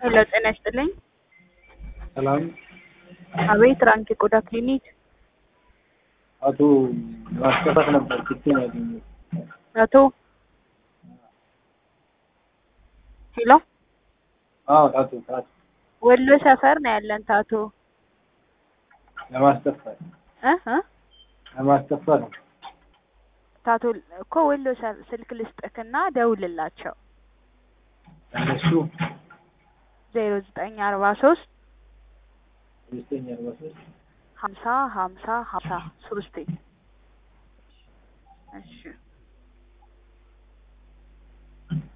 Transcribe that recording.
ሄሎ ጤና ይስጥልኝ። ሰላም አቤት ራንክ የቆዳ ክሊኒክ። አቶ ማስከፈት ነበር ክትኝ ያገኘው። አቶ ሄሎ ታቶ ወሎ ሰፈር ነው ያለን ታቶ ለማስከፈት ነው ታቶ እኮ ወሎ ስልክ ልስጥክና ደውልላቸው። እነሱ 0943 943 50 50 50 ሱርስቴ። እሺ